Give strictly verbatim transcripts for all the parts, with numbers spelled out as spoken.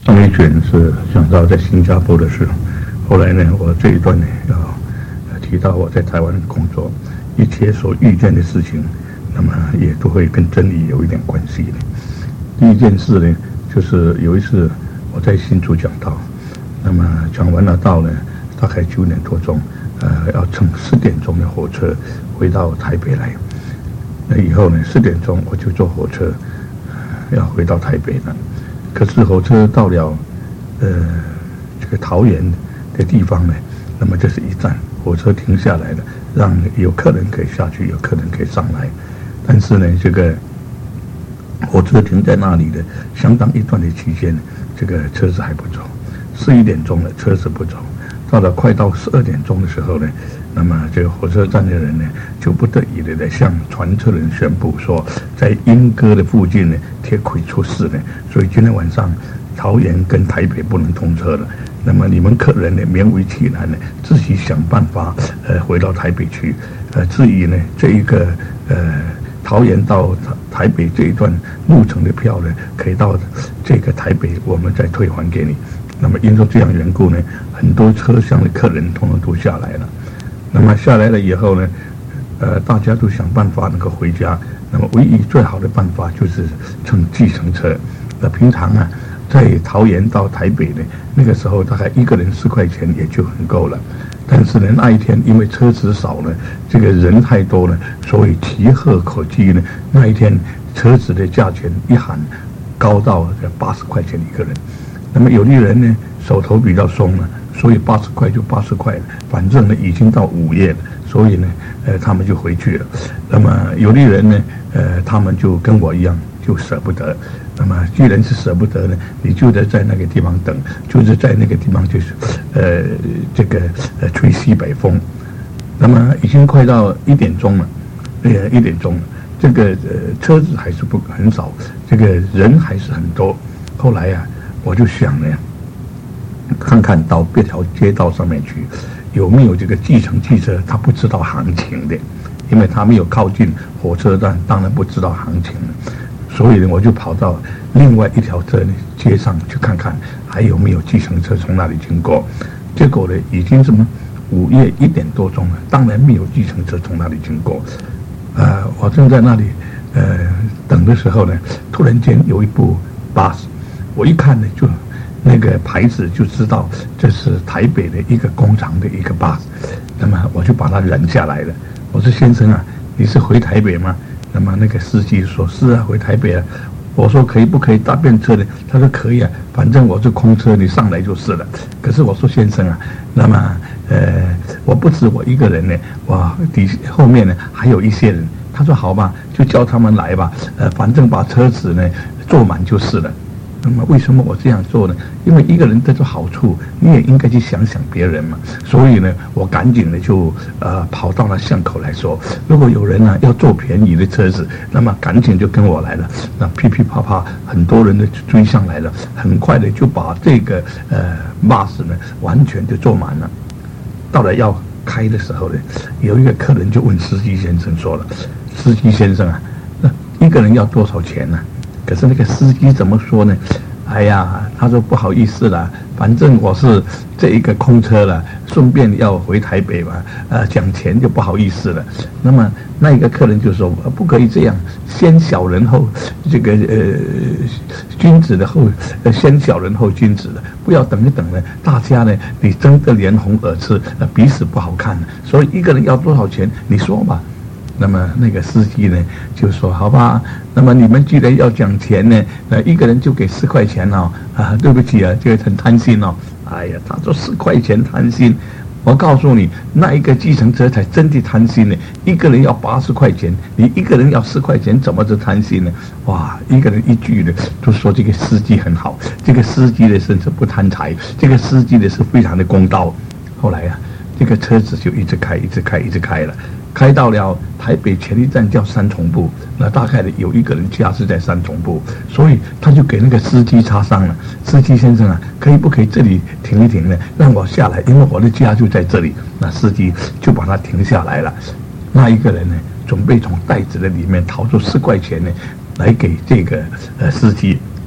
上一卷是讲到在新加坡的事，后来呢，我这一段呢要提到我在台湾工作，一切所遇见的事情，那么也都会跟真理有一点关系的。第一件事呢，就是有一次我在新竹讲道，那么讲完了道呢，大概九点多钟，呃，要乘十点钟的火车回到台北来。那以后呢，四点钟我就坐火车，呃、要回到台北了。可是火车到了，呃，这个桃园的地方呢，那么这是一站，火车停下来了，让有客人可以下去，有客人可以上来。但是呢，这个火车停在那里的相当一段的期间，这个车子还不走。十一点钟了，车子不走。到了快到十二点钟的时候呢，那么这个火车站的人呢，就不得已的向传车人宣布说，在莺歌的附近呢，铁轨出事了，所以今天晚上桃园跟台北不能通车了。那么你们客人呢，勉为其难呢，自己想办法呃回到台北去。呃，至于呢这一个呃桃园到台北这一段路程的票呢，可以到这个台北，我们再退还给你。那么因为这样缘故呢，很多车厢的客人通通都下来了。那么下来了以后呢，呃，大家都想办法能够回家。那么唯一最好的办法就是乘计程车。那平常啊，在桃园到台北呢，那个时候大概一个人四块钱也就很够了。但是呢，那一天因为车子少呢，这个人太多了，所以提鹤可击呢，那一天车子的价钱一喊高到八十块钱一个人。那么有的人呢手头比较松了，所以八十块就八十块了，反正呢已经到午夜了，所以呢呃他们就回去了。那么有的人呢呃他们就跟我一样就舍不得。那么既然是舍不得呢，你就得在那个地方等，就是在那个地方就是呃这个呃吹西北风。那么已经快到一点钟了，呃一点钟了，这个呃车子还是不很少，这个人还是很多。后来呀、啊。我就想呢，看看到别条街道上面去，有没有这个计程汽车，他不知道行情的，因为他没有靠近火车站，当然不知道行情了。所以呢，我就跑到另外一条车街上去看看，还有没有计程车从那里经过。结果呢，已经什么午夜一点多钟了，当然没有计程车从那里经过。呃，我正在那里呃等的时候呢，突然间有一部巴士。我一看呢，就那个牌子就知道这是台北的一个工厂的一个巴士。那么我就把它拦下来了。我说：“先生啊，你是回台北吗？”那么那个司机说：“是啊，回台北啊。”我说：“可以不可以搭便车呢？”他说：“可以啊，反正我是空车，你上来就是了。”可是我说：“先生啊，那么呃，我不止我一个人呢，我底后面呢还有一些人。”他说：“好吧，就叫他们来吧，呃，反正把车子呢坐满就是了。”那么为什么我这样做呢？因为一个人得到好处，你也应该去想想别人嘛。所以呢，我赶紧的就呃跑到了巷口来说，如果有人呢、啊、要坐便宜的车子，那么赶紧就跟我来了。那噼噼啪啪，很多人的追上来了，很快的就把这个呃巴士呢完全就坐满了。到了要开的时候呢，有一个客人就问司机先生说了：“司机先生啊，那一个人要多少钱呢？”可是那个司机怎么说呢？哎呀，他说不好意思啦，反正我是这一个空车了，顺便要回台北嘛，呃，讲钱就不好意思了。那么那一个客人就说不可以这样，先小人后这个呃君子的后，呃先小人后君子的，不要等一等呢，大家呢你争得脸红耳赤，呃彼此不好看，所以一个人要多少钱，你说吧。那么那个司机呢就说：“好吧，那么你们既然要讲钱呢，呃，一个人就给四块钱哦。啊，对不起啊，这个很贪心哦。哎呀，他说四块钱贪心，我告诉你，那一个计程车才真的贪心呢。一个人要八十块钱，你一个人要四块钱，怎么是贪心呢？哇，一个人一句呢，就说这个司机很好，这个司机呢甚至不贪财，这个司机呢是非常的公道。后来啊，这个车子就一直开，一直开，一直开了。”开到了台北前一站叫三重部，那大概的有一个人家是在三重部，所以他就给那个司机插上了。司机先生啊，可以不可以这里停一停呢？让我下来，因为我的家就在这里。那司机就把他停下来了。那一个人呢，准备从袋子的里面掏出四块钱呢，来给这个呃司机。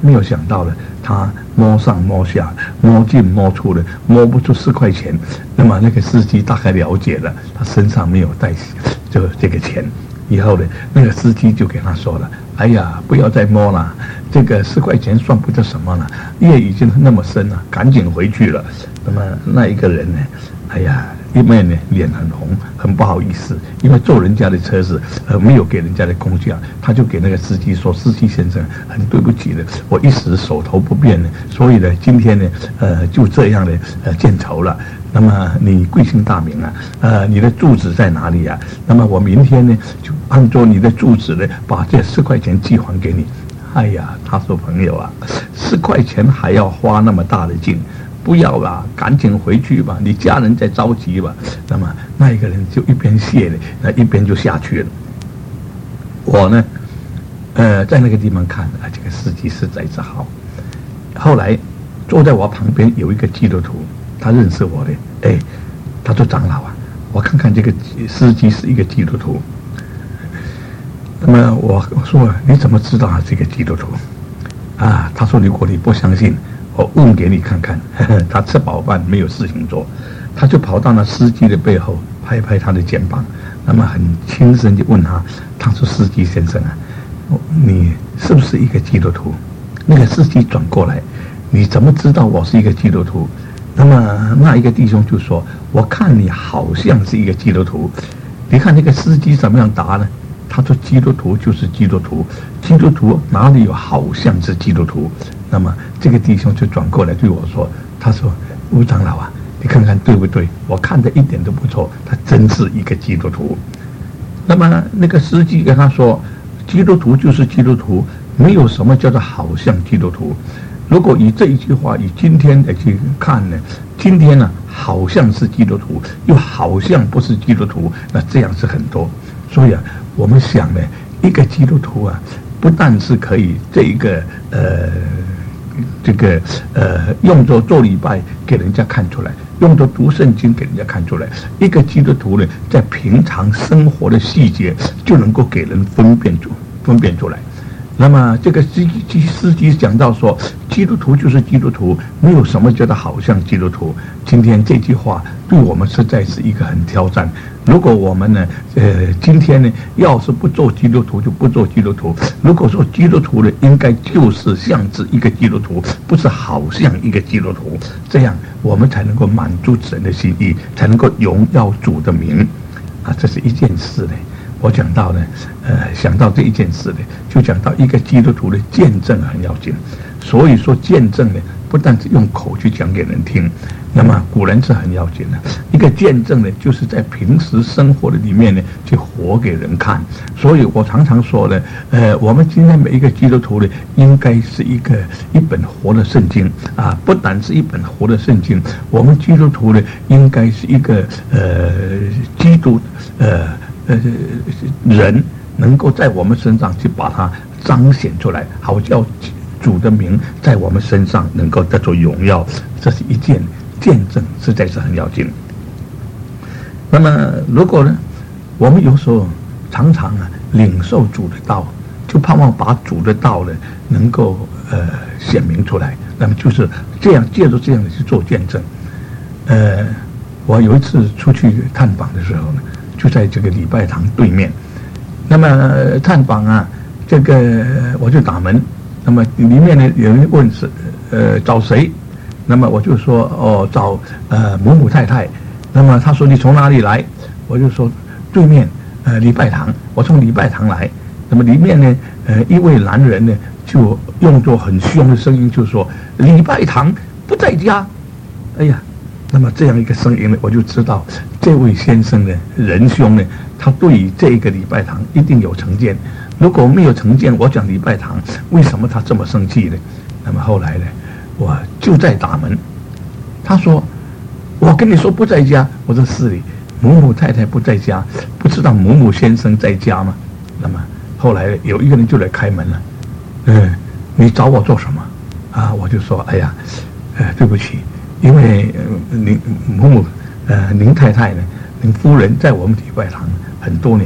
没有想到呢，他摸上摸下，摸进摸出的，摸不出四块钱。那么那个司机大概了解了，他身上没有带这这个钱。以后呢，那个司机就给他说了：“哎呀，不要再摸了，这个四块钱算不得什么了，夜已经那么深了，赶紧回去了。”那么那一个人呢，哎呀，因为呢脸很红，很不好意思，因为坐人家的车子，呃，没有给人家的公价，他就给那个司机说：“司机先生，很对不起的，我一时手头不便呢，所以呢，今天呢，呃，就这样的呃见愁了。那么你贵姓大名啊？呃，你的住址在哪里啊？那么我明天呢，就按照你的住址呢，把这四块钱寄还给你。”哎呀，他说：“朋友啊，四块钱还要花那么大的劲。不要啦，赶紧回去吧，你家人在着急吧。”那么那一个人就一边谢了，那一边就下去了。我呢，呃，在那个地方看啊，这个司机实在是好。后来坐在我旁边有一个基督徒，他认识我的，哎，他说：“长老啊，我看看这个司机是一个基督徒。”那么我我说：“你怎么知道他是一个基督徒？”啊，他说：“如果你不相信，我问给你看看。”呵呵，他吃饱饭没有事情做，他就跑到那司机的背后拍拍他的肩膀，那么很轻声就问他：“他说司机先生啊，你是不是一个基督徒？”那个司机转过来：“你怎么知道我是一个基督徒？”那么那一个弟兄就说：“我看你好像是一个基督徒。”你看那个司机怎么样答呢？他说：“基督徒就是基督徒，基督徒哪里有好像是基督徒？”那么这个弟兄就转过来对我说：“他说吴长老啊，你看看对不对？我看的一点都不错，他真是一个基督徒。”那么那个司机跟他说：“基督徒就是基督徒，没有什么叫做好像基督徒。如果以这一句话，以今天的去看呢，今天呢好像是基督徒，又好像不是基督徒，那这样是很多。所以啊，我们想呢，一个基督徒啊，不但是可以这一个呃这个呃用作做礼拜给人家看出来，用作读圣经给人家看出来，一个基督徒呢，在平常生活的细节就能够给人分辨出分辨出来。那么这个司机司机讲到说，基督徒就是基督徒，没有什么觉得好像基督徒。今天这句话对我们实在是一个很挑战。如果我们呢，呃，今天呢，要是不做基督徒就不做基督徒。如果说基督徒呢，应该就是像是一个基督徒，不是好像一个基督徒，这样我们才能够满足神的心意，才能够荣耀主的名啊，这是一件事呢。我讲到呢，呃，想到这一件事呢，就讲到一个基督徒的见证很要紧。所以说见证呢，不但是用口去讲给人听，那么古人是很要紧的。一个见证呢，就是在平时生活的里面呢，去活给人看。所以我常常说呢，呃，我们今天每一个基督徒呢，应该是一个一本活的圣经啊，不但是一本活的圣经，我们基督徒呢，应该是一个呃基督呃。呃，人能够在我们身上去把它彰显出来，好叫主的名在我们身上能够得着荣耀，这是一件见证，实在是很要紧。那么，如果呢，我们有时候常常啊领受主的道，就盼望把主的道呢能够呃显明出来，那么就是这样借助这样的去做见证。呃，我有一次出去探访的时候呢，就在这个礼拜堂对面。那么探访啊，这个我就打门，那么里面呢有人问是呃找谁，那么我就说哦找呃某某太太。那么他说你从哪里来？我就说对面呃礼拜堂，我从礼拜堂来。那么里面呢呃一位男人呢就用作很凶的声音就说礼拜堂不在家。哎呀，那么这样一个声音呢，我就知道这位先生呢，仁兄呢，他对于这个礼拜堂一定有成见。如果没有成见，我讲礼拜堂，为什么他这么生气呢？那么后来呢，我就在打门，他说：“我跟你说不在家。”我说：“是的，某某太太不在家，不知道某某先生在家吗？”那么后来有一个人就来开门了，嗯，你找我做什么？啊，我就说：“哎呀，呃，对不起。”因为呃您某某呃林太太呢，林夫人在我们礼拜堂很多年，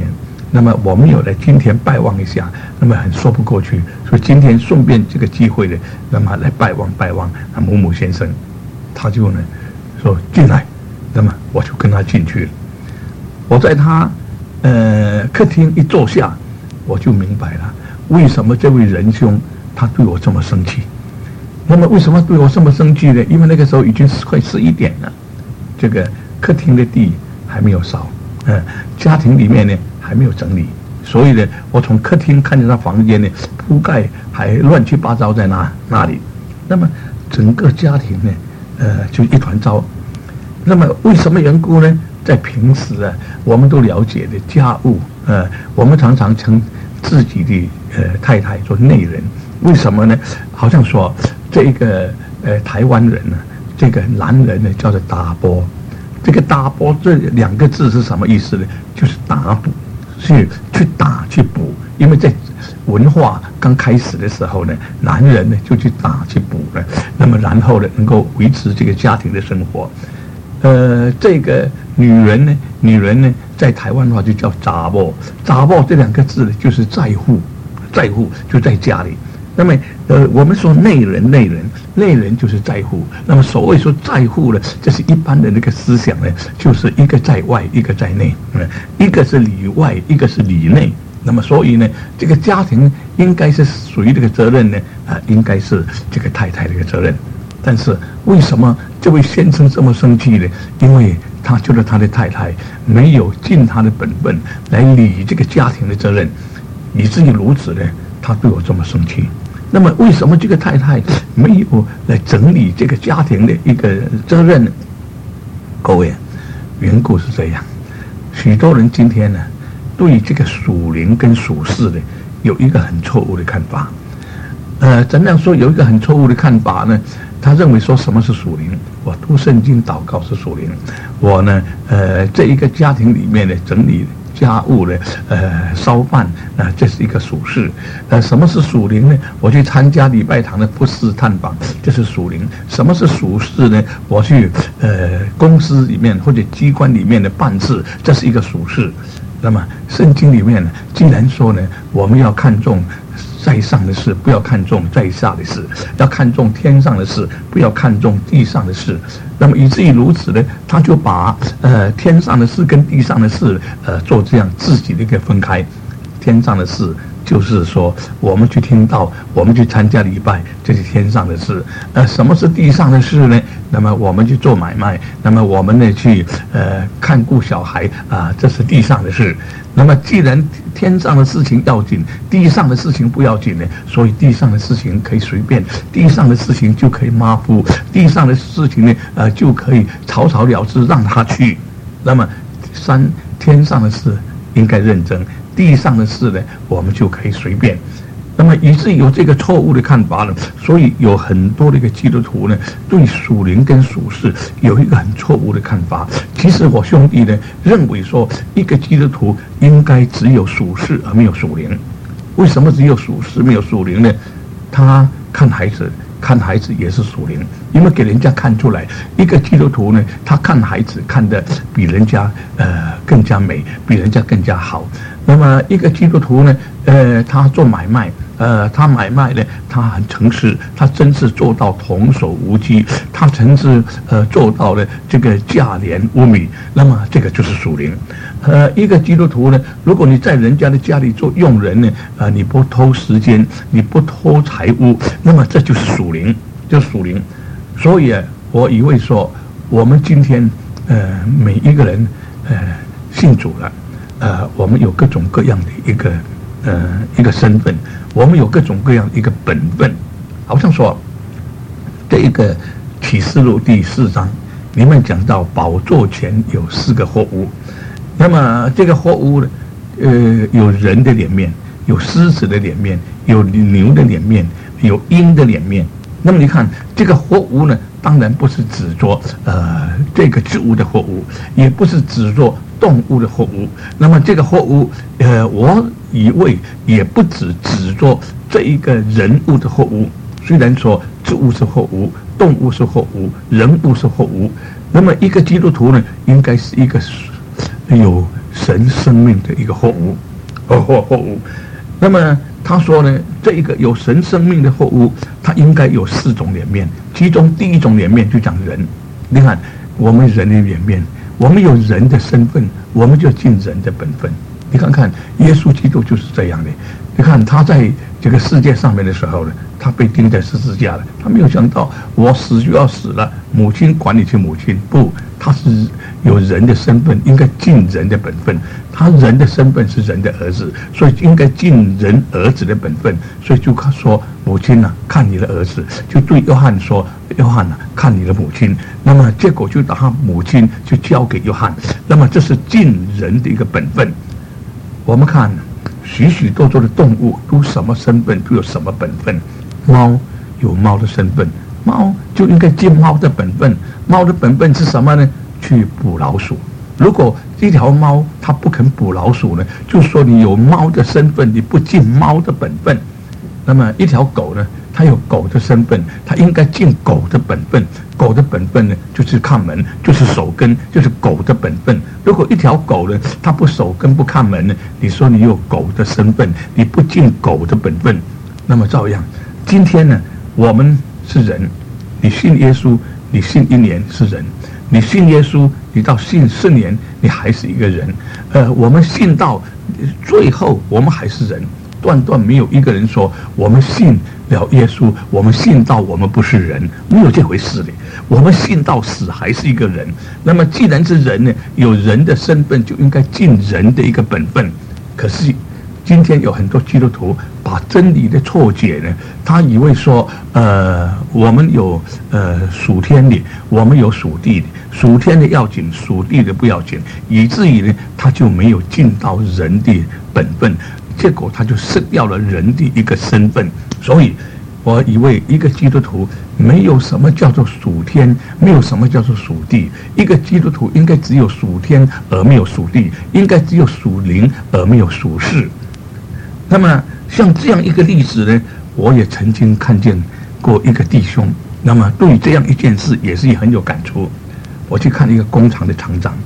那么我们有了今天拜望一下，那么很说不过去，所以今天顺便这个机会呢，那么来拜望拜望那某某先生，他就呢说进来，那么我就跟他进去了。我在他呃客厅一坐下，我就明白了为什么这位仁兄他对我这么生气。那么为什么对我这么生气呢？因为那个时候已经快十一点了，这个客厅的地还没有扫，嗯，家庭里面呢还没有整理，所以呢，我从客厅看见他房间呢铺盖还乱七八糟在那那里，那么整个家庭呢，呃，就一团糟。那么为什么缘故呢？在平时啊，我们都了解的家务，呃，我们常常称自己的呃太太做内人，为什么呢？好像说这个呃台湾人呢，这个男人呢叫做打波，这个打波这两个字是什么意思呢？就是打补，是去打去补，因为在文化刚开始的时候呢，男人呢就去打去补了，那么然后呢能够维持这个家庭的生活。呃，这个女人呢，女人呢，在台湾话就叫查某，查某这两个字呢，就是在乎，在乎就在家里。那么，呃，我们说内人，内人，内人就是在乎。那么，所谓说在乎呢，这是一般的那个思想呢，就是一个在外，一个在内，嗯，一个是里外，一个是里内。那么，所以呢，这个家庭应该是属于这个责任呢，啊、呃，应该是这个太太的一个责任。但是为什么这位先生这么生气呢？因为他觉得他的太太没有尽他的本分来理这个家庭的责任，以至于如此呢，他对我这么生气。那么为什么这个太太没有来整理这个家庭的一个责任呢？各位，缘故是这样，许多人今天呢，对这个属灵跟属世的有一个很错误的看法。呃，怎样说有一个很错误的看法呢？他认为说什么是属灵？我读圣经祷告是属灵。我呢，呃，这一个家庭里面的整理家务的，呃，烧饭啊、呃，这是一个属事。呃，什么是属灵呢？我去参加礼拜堂的服事探访，这是属灵。什么是属事呢？我去呃公司里面或者机关里面的办事，这是一个属事。那么圣经里面呢，既然说呢，我们要看重在上的事，不要看重在下的事；要看重天上的事，不要看重地上的事。那么以至于如此呢，他就把呃天上的事跟地上的事呃做这样自己的一个分开。天上的事就是说，我们去听到，我们去参加礼拜，这是天上的事。呃，什么是地上的事呢？那么我们去做买卖，那么我们呢去呃看顾小孩啊、呃，这是地上的事。那么既然天上的事情要紧，地上的事情不要紧呢，所以地上的事情可以随便，地上的事情就可以马虎，地上的事情呢呃就可以草草了之，让他去。那么三天上的事应该认真，地上的事呢，我们就可以随便。那么以至于有这个错误的看法了，所以有很多的一个基督徒呢，对属灵跟属世有一个很错误的看法。其实我兄弟呢认为说，一个基督徒应该只有属世而没有属灵。为什么只有属世没有属灵呢？他看孩子。看孩子也是属灵，因为给人家看出来，一个基督徒呢，他看孩子看得比人家呃更加美，比人家更加好。那么一个基督徒呢，呃，他做买卖，呃，他买卖呢，他很诚实，他真是做到童叟无欺，他真是呃做到了这个价廉物美。那么这个就是属灵。呃，一个基督徒呢，如果你在人家的家里做佣人呢，呃，你不偷时间，你不偷财物，那么这就是属灵，就是属灵。所以啊，我以为说，我们今天呃每一个人呃信主了，呃，我们有各种各样的一个呃一个身份，我们有各种各样的一个本分。好像说，这一个启示录第四章里面讲到，宝座前有四个活物。那么这个活物呢，呃，有人的脸面，有狮子的脸面，有牛的脸面，有鹰的脸面。那么你看这个活物呢，当然不是指着呃这个植物的活物，也不是指着动物的活物。那么这个活物，呃，我以为也不只指着这一个人物的活物。虽然说植物是活物，动物是活物，人物是活物，那么一个基督徒呢，应该是一个有神生命的一个活物。 哦货货物。那么他说呢，这一个有神生命的货物，它应该有四种脸面，其中第一种脸面就讲人。你看我们人的脸面，我们有人的身份，我们就尽人的本分。你看看耶稣基督就是这样的。你看他在这个世界上面的时候呢，他被钉在十字架了，他没有想到我死就要死了，母亲管你去母亲，不，他是有人的身份，应该尽人的本分。他人的身份是人的儿子，所以应该尽人儿子的本分。所以就说母亲啊，看你的儿子，就对约翰说，约翰啊，看你的母亲。那么结果就把他母亲就交给约翰，那么这是尽人的一个本分。我们看许许多多的动物都什么身份就有什么本分。猫有猫的身份，猫就应该尽猫的本分。猫的本分是什么呢？去捕老鼠。如果一条猫它不肯捕老鼠呢，就说你有猫的身份，你不尽猫的本分。那么一条狗呢，它有狗的身份，它应该尽狗的本分。狗的本分呢，就是看门，就是守根，就是狗的本分。如果一条狗呢，它不守根不看门呢，你说你有狗的身份，你不尽狗的本分，那么照样，今天呢，我们是人，你信耶稣，你信一年是人；你信耶稣，你到信四年，你还是一个人。呃，我们信到最后，我们还是人。断断没有一个人说我们信了耶稣，我们信到我们不是人，没有这回事的。我们信到死还是一个人。那么既然是人呢，有人的身份就应该尽人的一个本分。可是今天有很多基督徒把真理的错解呢，他以为说，呃，我们有呃属天的，我们有属地的，属天的要紧，属地的不要紧，以至于呢，他就没有尽到人的本分。结果他就失掉了人的一个身份。所以我以为一个基督徒没有什么叫做属天，没有什么叫做属地。一个基督徒应该只有属天而没有属地，应该只有属灵而没有属世。那么像这样一个例子呢，我也曾经看见过一个弟兄，那么对于这样一件事也是很有感触。我去看一个工厂的厂长，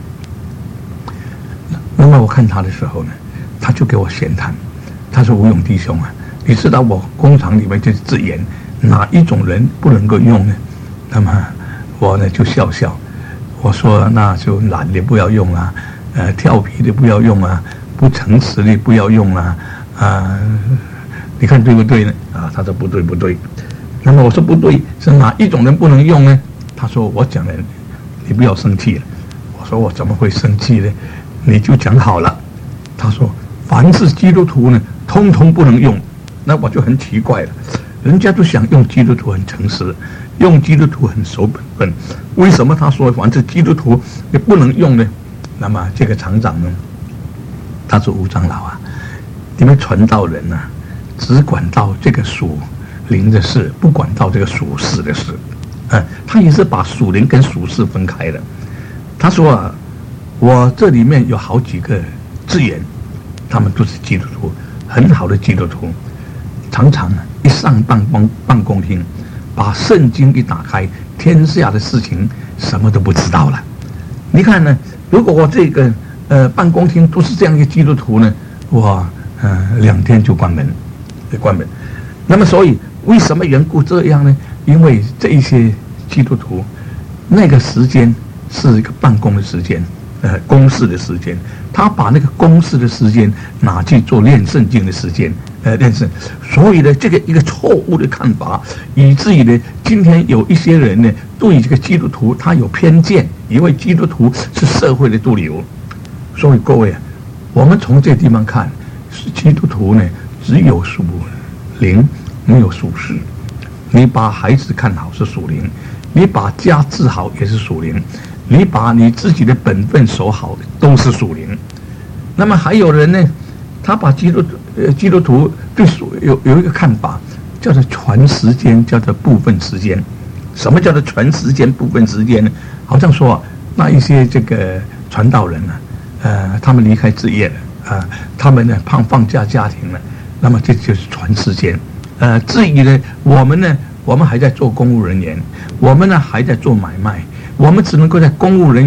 那么我看他的时候呢，他就给我闲谈，他说：“吴勇弟兄啊，你知道我工厂里面这字眼哪一种人不能够用呢？”那么我呢就笑笑，我说：“那就懒的不要用啊，呃，调皮的不要用啊，不诚实的不要用啊，啊，你看对不对呢？”啊，他说不对不对。那么我说不对，是哪一种人不能用呢？他说：“我讲了，你不要生气了。”我说：“我怎么会生气呢？你就讲好了。”他说：“凡是基督徒呢，通通不能用。”那我就很奇怪了，人家都想用基督徒很诚实，用基督徒很守本分，为什么他说凡是基督徒也不能用呢？那么这个厂长呢，他说：“吴长老啊，你们传道人啊，只管到这个属灵的事，不管到这个属世的事。”嗯，他也是把属灵跟属世分开了。他说啊，我这里面有好几个字眼，他们都是基督徒，很好的基督徒，常常啊一上办公办公厅，把圣经一打开，天下的事情什么都不知道了。你看呢，如果我这个呃办公厅都是这样一个基督徒呢，我呃两天就关门，就关门。那么所以为什么缘故这样呢？因为这一些基督徒，那个时间是一个办公的时间，呃，公事的时间，他把那个公事的时间拿去做练圣经的时间，呃，练圣。所以呢，这个一个错误的看法，以至于呢，今天有一些人呢，对这个基督徒他有偏见，因为基督徒是社会的毒瘤。所以各位啊，我们从这个地方看，是基督徒呢，只有属灵，没有属世。你把孩子看好是属灵，你把家治好也是属灵，你把你自己的本分守好都是属灵。那么还有人呢，他把基督呃基督徒对属有有一个看法，叫做全时间，叫做部分时间。什么叫做全时间、部分时间呢？好像说、啊、那一些这个传道人呢、啊，呃，他们离开职业了啊、呃，他们呢放放假家庭了，那么这就是全时间。呃，至于呢，我们呢，我们还在做公务人员，我们呢还在做买卖，我们只能够在公务人员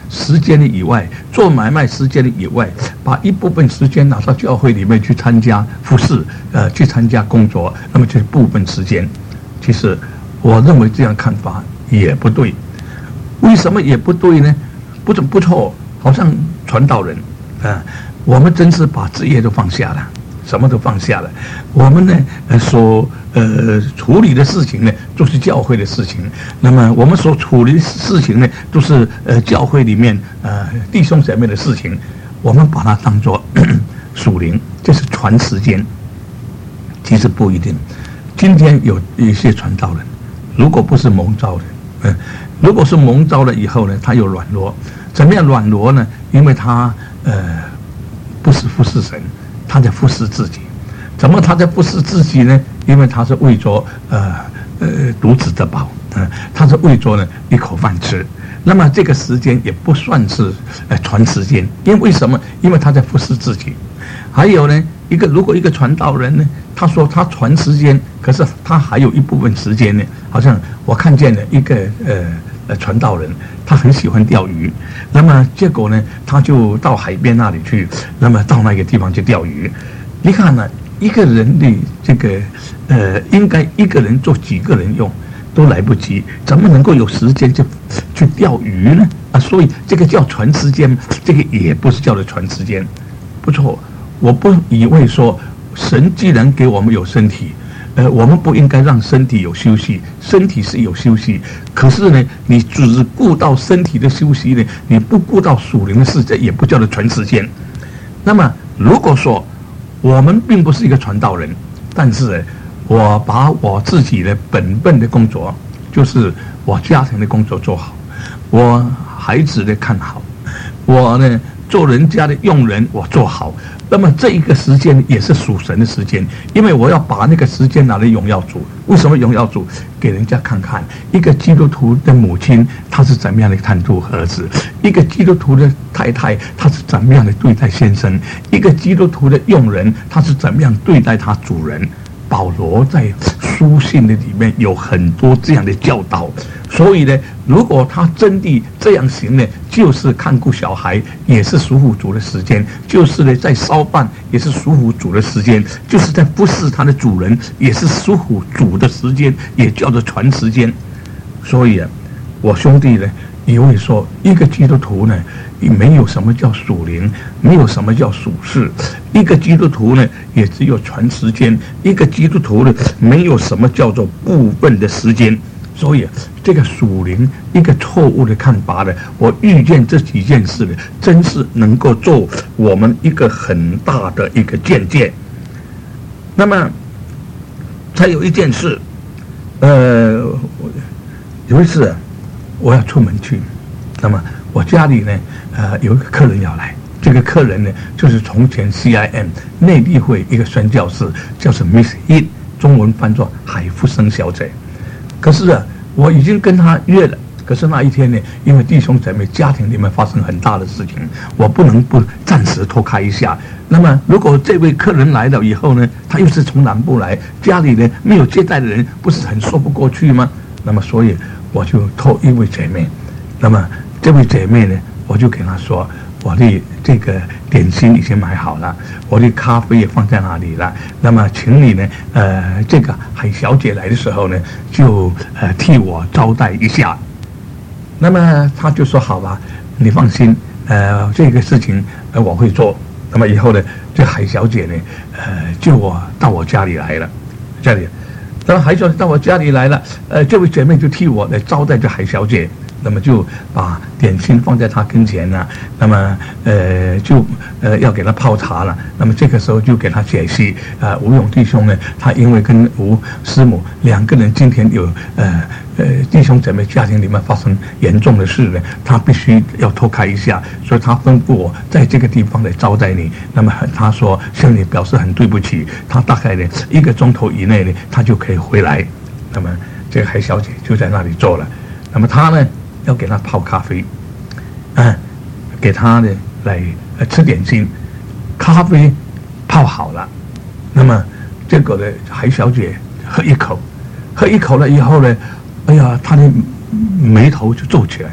时间的以外，做买卖时间的以外，把一部分时间拿到教会里面去参加服事，呃，去参加工作，那么就是部分时间。其实我认为这样看法也不对。为什么也不对呢？不不不错，好像传道人啊、呃，我们真是把职业都放下了。什么都放下了，我们呢，呃，所呃处理的事情呢，都是教会的事情。那么我们所处理的事情呢，都是呃教会里面呃弟兄姐妹的事情。我们把它当作属灵，这是传时间。其实不一定。今天有一些传道人，如果不是蒙召的，嗯、呃，如果是蒙召了以后呢，他有软弱。怎么样软弱呢？因为他呃不是服侍神。他在服侍自己，怎么他在服侍自己呢？因为他是为着呃呃独子的宝，嗯、呃，他是为着呢一口饭吃。那么这个时间也不算是呃传时间，因为为什么？因为他在服侍自己。还有呢，一个如果一个传道人呢，他说他传时间，可是他还有一部分时间呢，好像我看见了一个呃。呃，传道人他很喜欢钓鱼，那么结果呢，他就到海边那里去，那么到那个地方去钓鱼。你看呢，一个人的这个呃，应该一个人做几个人用都来不及，怎么能够有时间去去钓鱼呢？啊，所以这个叫传时间，这个也不是叫做传时间。不错，我不以为说神既然给我们有身体。呃，我们不应该让身体有休息，身体是有休息。可是呢，你只顾到身体的休息呢，你不顾到属灵的事，这也不叫做传时间。那么，如果说我们并不是一个传道人，但是呢，我把我自己的本分的工作，就是我家庭的工作做好，我孩子的看好，我呢做人家的用人我做好。那么这一个时间也是属神的时间，因为我要把那个时间拿来荣耀主。为什么荣耀主？给人家看看一个基督徒的母亲她是怎么样的看待儿子，一个基督徒的太太她是怎么样的对待先生，一个基督徒的用人他是怎么样对待他主人。保罗在书信的里面有很多这样的教导，所以呢，如果他真的这样行呢，就是看顾小孩，也是属乎主的时间；就是呢，在烧饭也是属乎主的时间；就是在服侍他的主人，也是属乎主的时间，也叫做传时间。所以啊，我兄弟呢，也会说，一个基督徒呢，没有什么叫属灵，没有什么叫属世。一个基督徒呢，也只有传时间；一个基督徒呢，没有什么叫做部分的时间。所以这个属灵一个错误的看法呢，我遇见这几件事呢，真是能够做我们一个很大的一个见解。那么还有一件事，呃，有一次我要出门去，那么我家里呢，呃，有一个客人要来。这个客人呢，就是从前 C I M 内地会一个宣教士，叫做 Miss He， 中文翻作海福生小姐。可是啊，我已经跟他约了，可是那一天呢，因为弟兄姐妹家庭里面发生很大的事情，我不能不暂时拖开一下。那么，如果这位客人来了以后呢，他又是从南部来，家里呢没有接待的人，不是很说不过去吗？那么，所以我就托一位姐妹，那么这位姐妹呢，我就给她说。我的这个点心已经买好了，我的咖啡也放在那里了。那么，请你呢，呃，这个海小姐来的时候呢，就呃替我招待一下。那么他就说：“好吧，你放心，呃，这个事情呃我会做。”那么以后呢，这海小姐呢，呃，就我到我家里来了，家里，那么海小姐到我家里来了，呃，这位姐妹就替我来招待这海小姐。那么就把点心放在他跟前了，那么呃就呃要给他泡茶了。那么这个时候就给他解析，呃吴勇弟兄呢，他因为跟吴师母两个人今天有呃呃弟兄姊妹家庭里面发生严重的事呢，他必须要脱开一下，所以他吩咐我在这个地方来招待你。那么他说向你表示很对不起，他大概呢一个钟头以内呢他就可以回来。那么这个海小姐就在那里坐了，那么他呢。要给他泡咖啡，嗯，给他呢来呃吃点心，咖啡泡好了，那么这个呢海小姐喝一口，喝一口了以后呢，哎呀，她的眉头就皱起来，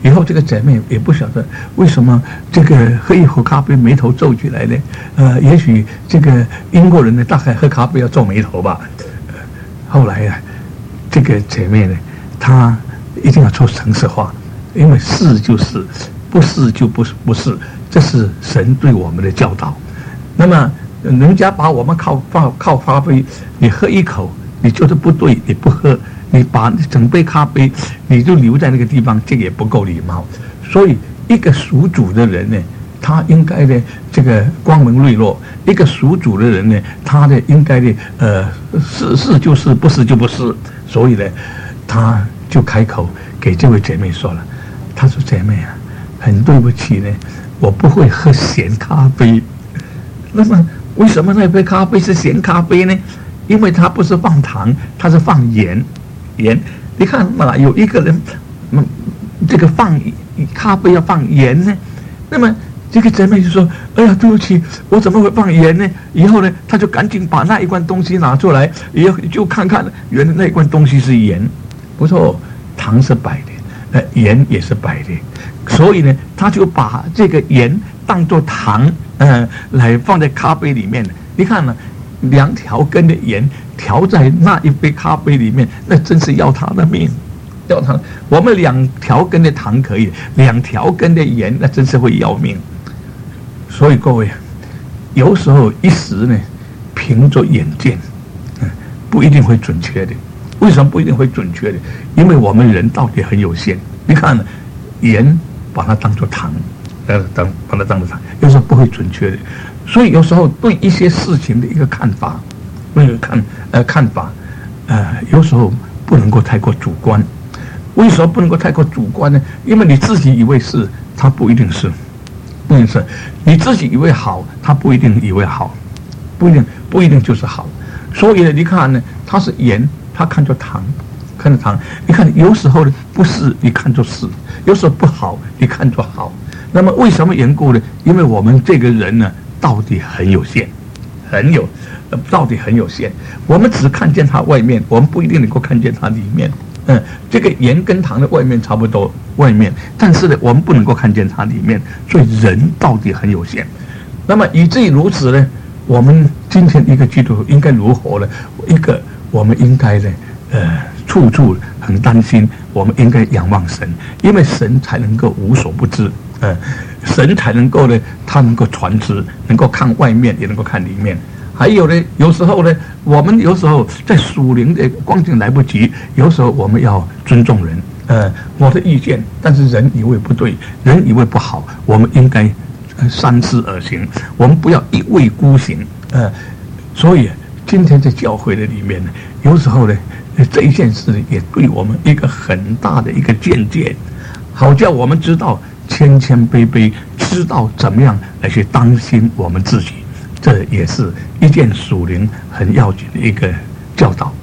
以后这个姐妹也不晓得为什么这个喝一口咖啡眉头皱起来呢？呃，也许这个英国人呢，大概喝咖啡要皱眉头吧。呃、后来啊，这个姐妹呢，她一定要说诚实话，因为是就是，不是就不是不是，这是神对我们的教导。那么人家把我们靠靠靠咖啡，你喝一口，你觉得不对，你不喝。你把整杯咖啡你就留在那个地方，这个也不够礼貌。所以一个属主的人呢，他应该呢这个光明磊落；一个属主的人呢，他呢应该呢呃是是就是，不是就不是。所以呢，他就开口给这位姐妹说了，他说：“姐妹啊，很对不起呢，我不会喝咸咖啡。那么为什么那杯咖啡是咸咖啡呢？因为它不是放糖，它是放盐。”盐，你看嘛，有一个人，嗯，这个放咖啡要放盐呢，那么这个姐妹就说：“哎呀，对不起，我怎么会放盐呢？”以后呢，他就赶紧把那一罐东西拿出来，以后就看看，原来那一罐东西是盐，不错，糖是白的，呃，盐也是白的，所以呢，他就把这个盐当作糖，呃，来放在咖啡里面。你看呢？两条根的盐调在那一杯咖啡里面，那真是要他的命，要他。我们两条根的糖可以，两条根的盐那真是会要命。所以各位，有时候一时呢，凭着眼见，嗯，不一定会准确的。为什么不一定会准确的？因为我们人道理很有限。你看，盐把它当作糖，呃，当把它当作糖，有时候不会准确的。所以有时候对一些事情的一个看法，那个看呃看法，呃有时候不能够太过主观。为什么不能够太过主观呢？因为你自己以为是，它不一定是，不一定是。你自己以为好，它不一定以为好，不一定不一定就是好。所以呢，你看呢，它是盐，它看作糖，看作糖。你看有时候呢不是，你看作是；有时候不好，你看作好。那么为什么缘故呢？因为我们这个人呢，到底很有限，很有，呃，到底很有限。我们只看见它外面，我们不一定能够看见它里面。嗯，这个盐跟糖的外面差不多，外面，但是呢，我们不能够看见它里面。所以人到底很有限。那么以至于如此呢，我们今天一个基督徒应该如何呢？一个我们应该呢，呃，处处很担心，我们应该仰望神，因为神才能够无所不知。呃，神才能够呢，他能够传知，能够看外面，也能够看里面。还有呢，有时候呢，我们有时候在属灵的光景来不及，有时候我们要尊重人。呃，我的意见，但是人以为不对，人以为不好，我们应该三思而行，我们不要一味孤行。呃，所以今天在教会的里面呢，有时候呢，这一件事也对我们一个很大的一个见解，好叫我们知道。谦谦卑卑，知道怎么样来去当心我们自己，这也是一件属灵很要紧的一个教导。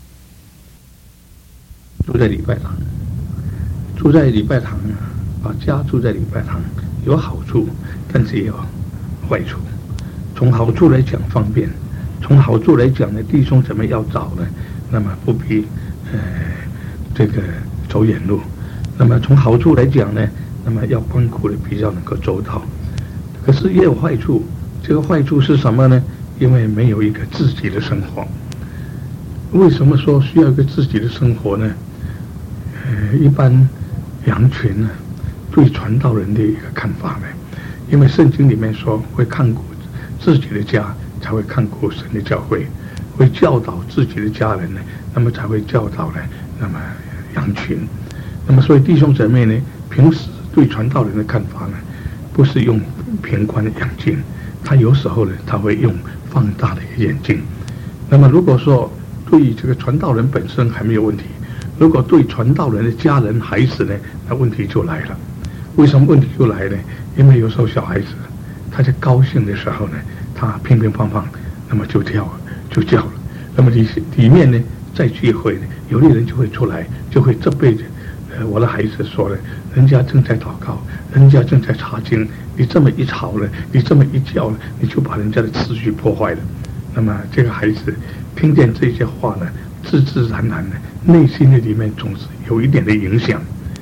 住在礼拜堂，住在礼拜堂，把家住在礼拜堂有好处，但是也有坏处。从好处来讲方便，从好处来讲呢，弟兄怎么要找呢？那么不必呃这个走远路。那么从好处来讲呢？那么要关顾的比较能够周到，可是也有坏处。这个坏处是什么呢？因为没有一个自己的生活。为什么说需要一个自己的生活呢？呃，一般羊群呢，对传道人的一个看法呢，因为圣经里面说会看顾自己的家，才会看顾神的教会，会教导自己的家人呢，那么才会教导呢，那么羊群。那么所以弟兄姊妹呢，平时对传道人的看法呢，不是用平宽的眼镜，他有时候呢，他会用放大的眼镜。那么如果说对这个传道人本身还没有问题，如果对传道人的家人孩子呢，那问题就来了。为什么问题就来呢？因为有时候小孩子他在高兴的时候呢，他乒乒乓乓，那么就跳就叫了。那么里里面呢，在聚会呢，有的人就会出来，就会这辈子。呃，我的孩子说了，人家正在祷告，人家正在查经，你这么一吵了，你这么一叫了，你就把人家的秩序破坏了。那么这个孩子听见这些话呢，自自然然的，内心的里面总是有一点的影响。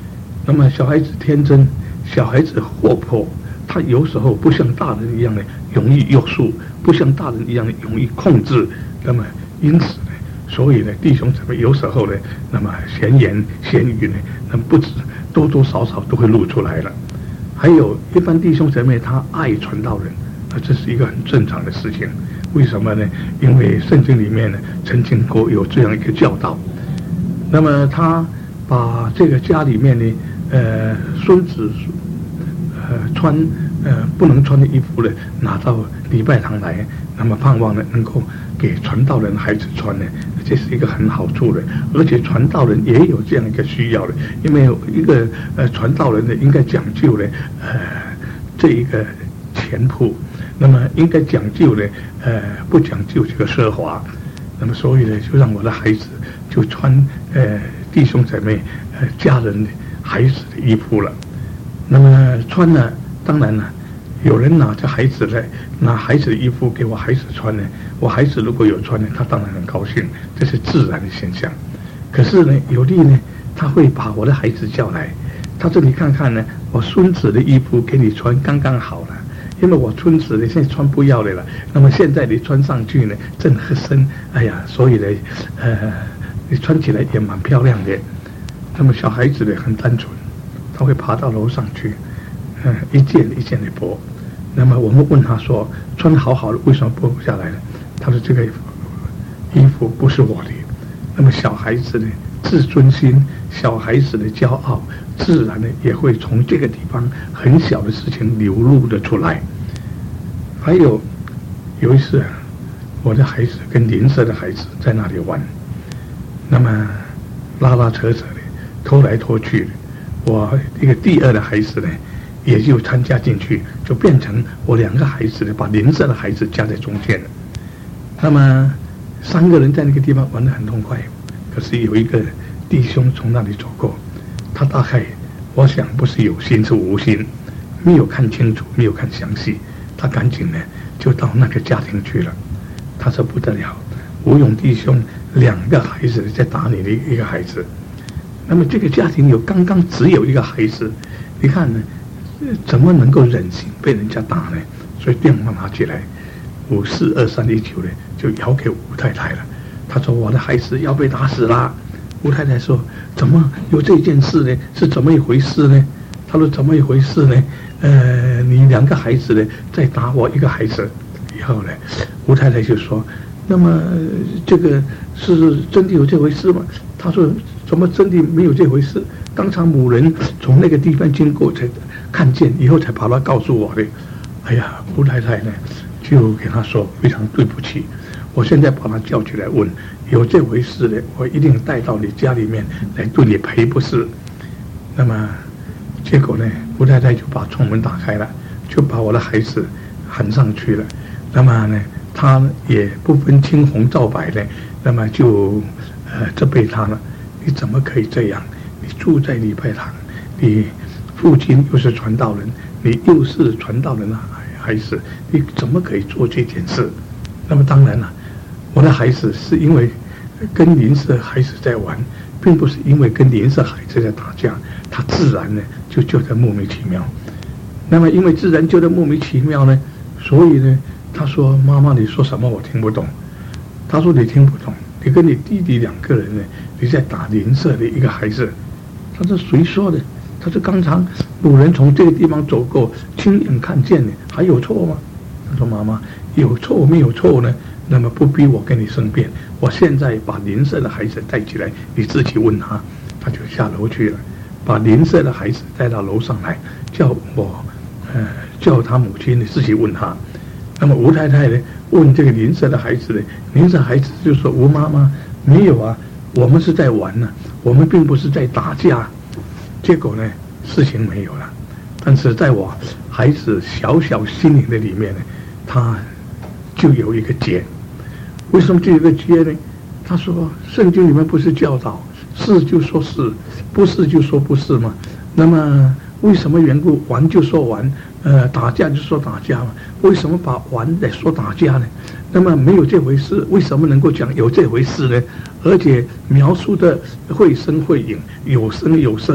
那么小孩子天真，小孩子活泼，他有时候不像大人一样的容易约束，不像大人一样的容易控制。那么因此呢，所以呢，弟兄姊妹有时候呢，那么闲言闲语呢，那么不止多多少少都会露出来了。还有一般弟兄姊妹他爱传道人，那这是一个很正常的事情。为什么呢？因为圣经里面呢曾经过有这样一个教导。那么他把这个家里面呢，呃，孙子呃穿呃不能穿的衣服呢拿到礼拜堂来，那么盼望呢能够给传道人孩子穿呢，这是一个很好处的。而且传道人也有这样一个需要的，因为一个呃传道人呢应该讲究呢呃这一个钱铺，那么应该讲究呢呃不讲究这个奢华。那么所以呢，就让我的孩子就穿呃弟兄姊妹呃家人的孩子的衣服了。那么穿呢，当然了，有人拿着孩子来拿孩子的衣服给我孩子穿呢，我孩子如果有穿呢，他当然很高兴，这是自然的现象。可是呢，有的呢，他会把我的孩子叫来，他说：“你看看呢，我孙子的衣服给你穿刚刚好了。”因为我孙子呢现在穿不要的了，那么现在你穿上去呢正合身，哎呀，所以呢，呃，你穿起来也蛮漂亮的。那么小孩子呢很单纯，他会爬到楼上去，嗯、呃，一件一件的剥。那么我们问他说：“穿好好的，为什么剥不下来呢？”他说：“这个衣服不是我的。”那么小孩子呢自尊心，小孩子的骄傲，自然呢也会从这个地方很小的事情流露的出来。还有有一次，我的孩子跟邻舍的孩子在那里玩，那么拉拉扯扯的，拖来拖去的，我一个第二的孩子呢也就参加进去，就变成我两个孩子呢把邻舍的孩子夹在中间了。那么三个人在那个地方玩得很痛快，可是有一个弟兄从那里走过，他大概我想不是有心是无心，没有看清楚，没有看详细，他赶紧呢就到那个家庭去了。他说不得了，吴勇弟兄两个孩子在打你的一个孩子，那么这个家庭有刚刚只有一个孩子，你看呢怎么能够忍心被人家打呢？所以电话拿起来，五四二三一九呢就摇给吴太太了。他说我的孩子要被打死了。吴太太说怎么有这件事呢？是怎么一回事呢？他说怎么一回事呢？呃，你两个孩子呢在打我一个孩子。以后呢，吴太太就说，那么、呃、这个是真的有这回事吗？他说怎么真的没有这回事？当场某人从那个地方经过才看见，以后才跑来告诉我的。哎呀，吴太太呢就给他说非常对不起，我现在把他叫起来问，有这回事的，我一定带到你家里面来对你赔不是。那么结果呢，吴太太就把窗门打开了，就把我的孩子喊上去了。那么呢，他也不分青红皂白的，那么就呃责备他了。你怎么可以这样？你住在礼拜堂，你父亲又是传道人，你又是传道人的孩子，你怎么可以做这件事？那么当然了，我的孩子是因为跟邻舍孩子在玩，并不是因为跟邻舍孩子在打架，他自然呢就觉得莫名其妙。那么因为自然觉得莫名其妙呢，所以呢，他说妈妈你说什么我听不懂。他说你听不懂，你跟你弟弟两个人呢，你在打邻舍的一个孩子。他说谁说的？他说刚才某人从这个地方走过，亲眼看见的，还有错吗？他说妈妈有错没有错呢？那么不逼我跟你申辩，我现在把邻舍的孩子带起来，你自己问他。他就下楼去了，把邻舍的孩子带到楼上来，叫我呃叫他母亲你自己问他。那么吴太太呢问这个邻舍的孩子呢，邻舍孩子就说吴妈妈没有啊，我们是在玩呢、啊，我们并不是在打架。结果呢事情没有了，但是在我孩子小小心灵的里面呢，他就有一个结。为什么就有一个结呢？他说圣经里面不是教导是就说是，不是就说不是吗？那么为什么缘故玩就说玩，呃打架就说打架嘛？为什么把玩来说打架呢？那么没有这回事，为什么能够讲有这回事呢？而且描述的绘声绘影，有声有色，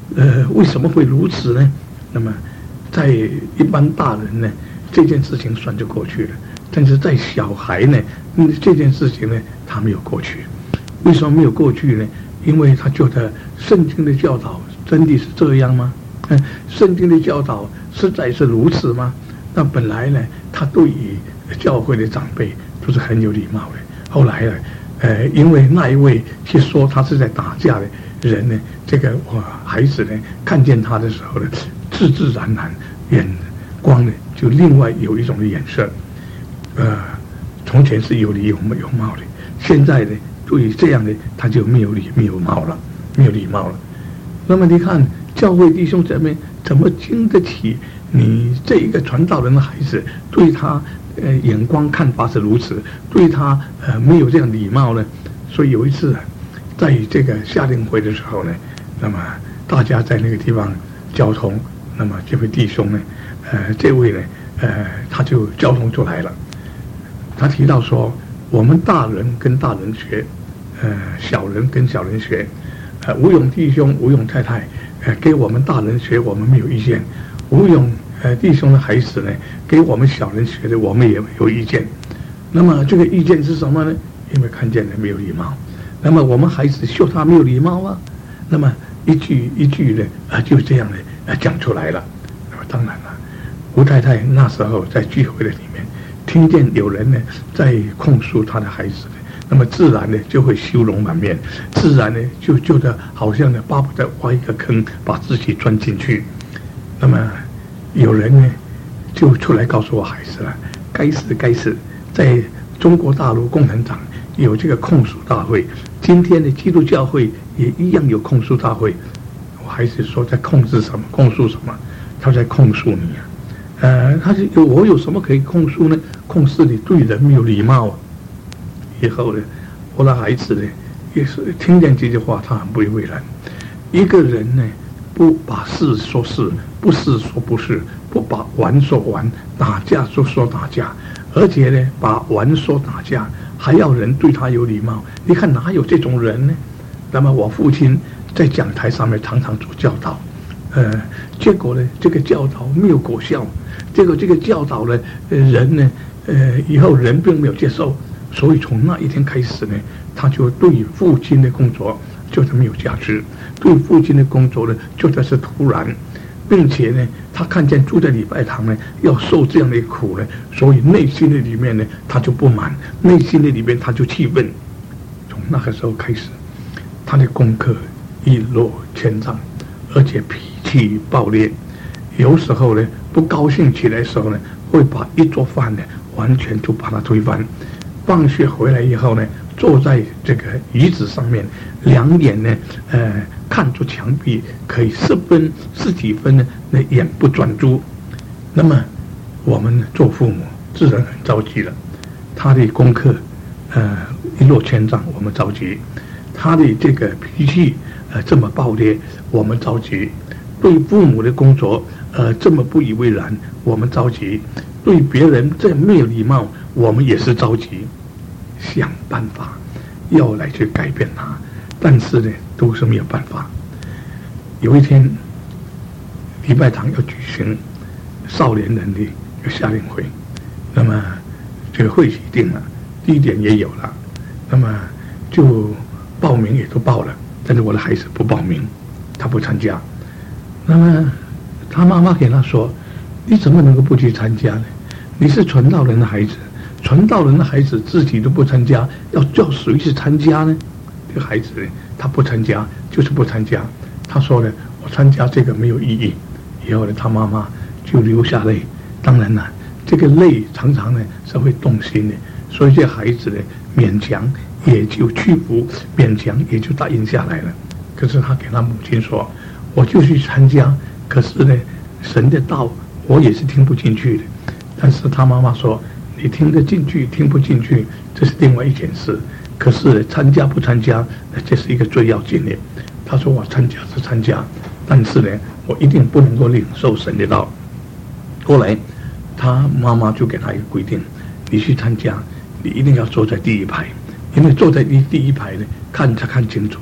呃，为什么会如此呢？那么，在一般大人呢，这件事情算就过去了；但是在小孩呢，嗯，这件事情呢，他没有过去。为什么没有过去呢？因为他觉得圣经的教导真的是这样吗？嗯，圣经的教导实在是如此吗？那本来呢，他对于教会的长辈都是很有礼貌的。后来呢，呃，因为那一位去说他是在打架的人呢，这个我孩子呢看见他的时候呢，自自然然眼光呢就另外有一种的眼色。呃，从前是有礼有有貌的，现在呢对于这样的他就没有礼没有貌了，没有礼貌了。那么你看教会弟兄姊妹怎么经得起你这一个传道人的孩子对他呃眼光看法是如此，对他呃没有这样礼貌呢？所以有一次在这个夏令会的时候呢，那么大家在那个地方交通，那么这位弟兄呢，呃这位呢，呃他就交通出来了。他提到说，我们大人跟大人学，呃小人跟小人学，呃吴勇弟兄吴勇太太，呃给我们大人学我们没有意见，吴勇呃弟兄的孩子呢给我们小人学的我们也有意见。那么这个意见是什么呢？因为看见人没有礼貌，那么我们孩子说他没有礼貌啊，那么一句一句的啊就这样的啊讲出来了。那么当然了，吴太太那时候在聚会的里面听见有人呢在控诉他的孩子，那么自然呢就会羞容满面，自然呢就觉得好像呢巴不得挖一个坑把自己钻进去。那么有人呢就出来告诉我孩子了，该死该死，在中国大陆共产党有这个控诉大会，今天的基督教会也一样有控诉大会。我孩子说在控制什么？控诉什么？他在控诉你啊！呃，他是有我有什么可以控诉呢？控诉你对人没有礼貌啊！以后呢，我的孩子呢也是听见这句话，他很不以为然。一个人呢，不把是说是，不是说不是，不把玩说玩，打架就说打架，而且呢，把玩说打架，还要人对他有礼貌。你看哪有这种人呢？那么我父亲在讲台上面常常做教导，呃，结果呢，这个教导没有果效，结果这个教导呢，呃，人呢，呃，以后人并没有接受，所以从那一天开始呢，他就对父亲的工作就是没有价值，对父亲的工作呢，觉得是突然，并且呢，他看见住在礼拜堂呢要受这样的苦呢，所以内心的里面呢，他就不满，内心的里面他就气愤。从那个时候开始，他的功课一落千丈，而且脾气暴烈，有时候呢不高兴起来的时候呢，会把一桌饭呢完全就把它推翻。放学回来以后呢，坐在这个椅子上面，两眼呢，呃，看着墙壁，可以十分十几分呢，那眼不专注。那么我们做父母自然很着急了。他的功课，呃，一落千丈，我们着急；他的这个脾气，呃，这么暴烈，我们着急；对父母的工作，呃，这么不以为然，我们着急；对别人这没有礼貌，我们也是着急。想办法要来去改变他，但是呢，都是没有办法。有一天，礼拜堂要举行少年人的一个夏令会，那么这个会期定了，地点也有了，那么就报名也都报了，但是我的孩子不报名，他不参加。那么他妈妈给他说：“你怎么能够不去参加呢？你是传道人的孩子。”传道人的孩子自己都不参加，要叫谁去参加呢？这个孩子呢，他不参加，就是不参加。他说呢，我参加这个没有意义。以后呢，他妈妈就流下泪。当然了，这个泪常常呢是会动心的，所以这孩子呢勉强也就屈服，勉强也就答应下来了。可是他给他母亲说，我就去参加，可是呢，神的道我也是听不进去的。但是他妈妈说，你听得进去听不进去这是另外一件事，可是参加不参加这是一个最要紧的。他说我参加是参加，但是呢我一定不能够领受神的道。后来他妈妈就给他一个规定，你去参加你一定要坐在第一排，因为坐在第第一排呢看才看清楚，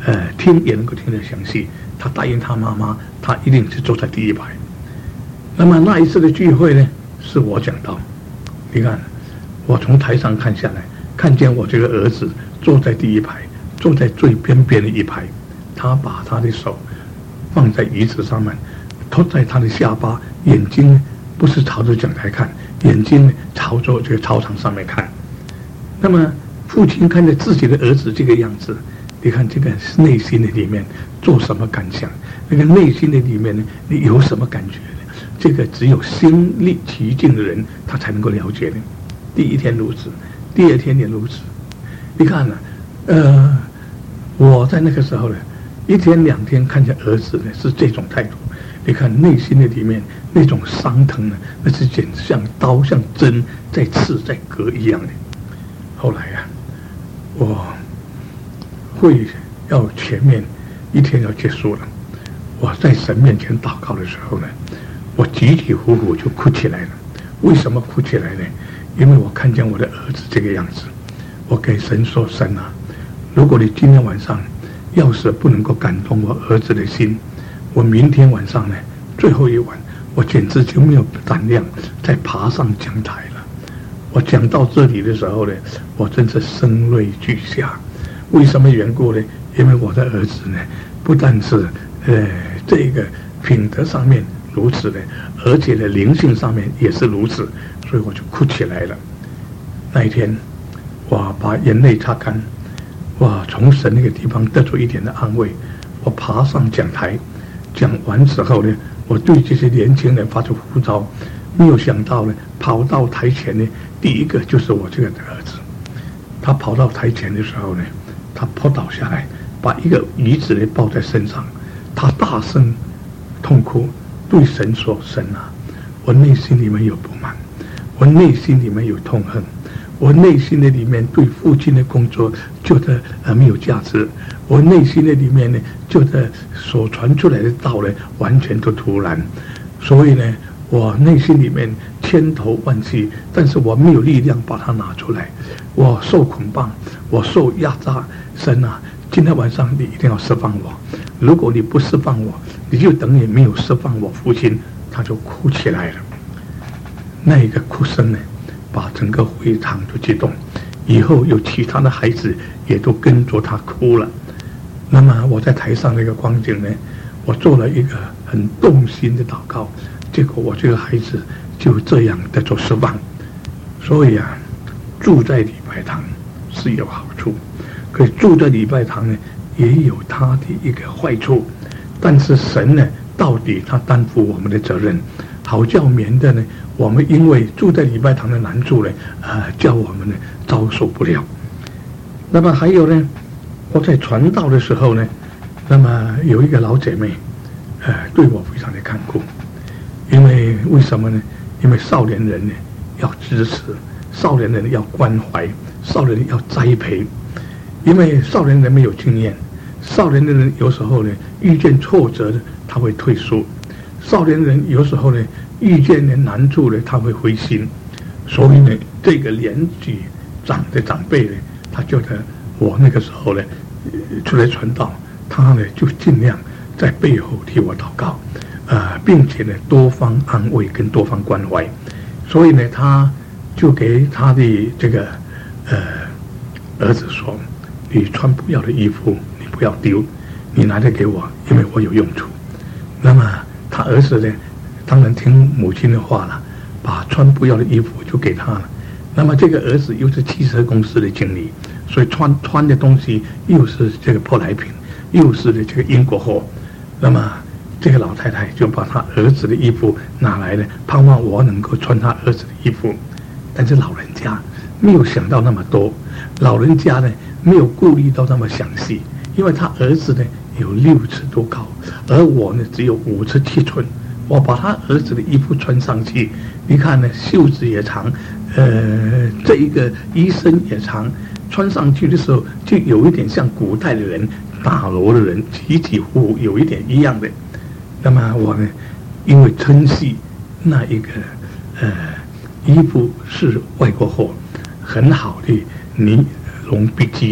呃，听也能够听得详细。他答应他妈妈，他一定是坐在第一排。那么那一次的聚会呢，是我讲到，你看，我从台上看下来，看见我这个儿子坐在第一排，坐在最边边的一排，他把他的手放在椅子上面，托在他的下巴，眼睛不是朝着讲台看，眼睛朝着这个操场上面看。那么父亲看着自己的儿子这个样子，你看这个内心的里面做什么感想？那个内心的里面呢，你有什么感觉呢？这个只有心历其境的人，他才能够了解的。第一天如此，第二天也如此。你看呢、啊，呃，我在那个时候呢，一天两天看见儿子呢是这种态度，你看内心的里面那种伤疼呢，那是简直像刀像针在刺在割一样的。后来啊，我会要前面一天要结束了，我在神面前祷告的时候呢，我急急呼呼就哭起来了。为什么哭起来呢？因为我看见我的儿子这个样子，我给神说：神啊，如果你今天晚上要是不能够感动我儿子的心，我明天晚上呢最后一晚，我简直就没有胆量再爬上讲台了。我讲到这里的时候呢，我真是声泪俱下。为什么缘故呢？因为我的儿子呢，不但是呃这个品德上面如此的，而且呢灵性上面也是如此，所以我就哭起来了。那一天，我把眼泪擦干，我从神那个地方得出一点的安慰。我爬上讲台，讲完之后呢，我对这些年轻人发出呼召。没有想到呢，跑到台前呢，第一个就是我这个儿子。他跑到台前的时候呢，他扑倒下来，把一个椅子呢抱在身上，他大声痛哭，对神说：神啊，我内心里面有不满，我内心里面有痛恨，我内心的里面对父亲的工作觉得呃没有价值，我内心的里面呢觉得所传出来的道呢完全都突然，所以呢我内心里面千头万绪，但是我没有力量把它拿出来，我受捆绑，我受压榨。神啊，今天晚上你一定要释放我，如果你不释放我，你就等于没有释放我父亲。他就哭起来了，那一个哭声呢把整个会场都激动，以后有其他的孩子也都跟着他哭了。那么我在台上那个光景呢，我做了一个很动心的祷告，结果我这个孩子就这样的做释放。所以啊，住在礼拜堂是有好处，可是住在礼拜堂呢也有他的一个坏处。但是神呢，到底他担负我们的责任，好叫免得呢我们因为住在礼拜堂的难处呢，呃，叫我们呢遭受不了。那么还有呢，我在传道的时候呢，那么有一个老姐妹，呃，对我非常的看顾。因为为什么呢？因为少年人呢要支持，少年人要关怀，少年人要栽培。因为少年人没有经验，少年的人有时候呢遇见挫折呢他会退缩，少年人有时候呢遇见呢难处呢他会灰心。所以呢这个年纪长的长辈呢，他觉得我那个时候呢出来传道，他呢就尽量在背后替我祷告，呃，并且呢多方安慰跟多方关怀。所以呢他就给他的这个呃儿子说，你穿不要的衣服你不要丢，你拿来给我，因为我有用处。那么他儿子呢当然听母亲的话了，把穿不要的衣服就给他了。那么这个儿子又是汽车公司的经理，所以穿穿的东西又是这个舶来品，又是的这个英国货。那么这个老太太就把他儿子的衣服拿来了，盼望我能够穿他儿子的衣服。但是老人家没有想到那么多，老人家呢没有顾虑到那么详细，因为他儿子呢有六尺多高，而我呢只有五尺七寸。我把他儿子的衣服穿上去，你看呢，袖子也长，呃，这一个衣身也长，穿上去的时候就有一点像古代的人，大罗的人，起起伏伏有一点一样的。那么我呢，因为珍惜那一个呃衣服是外国货，很好的尼龙笔记，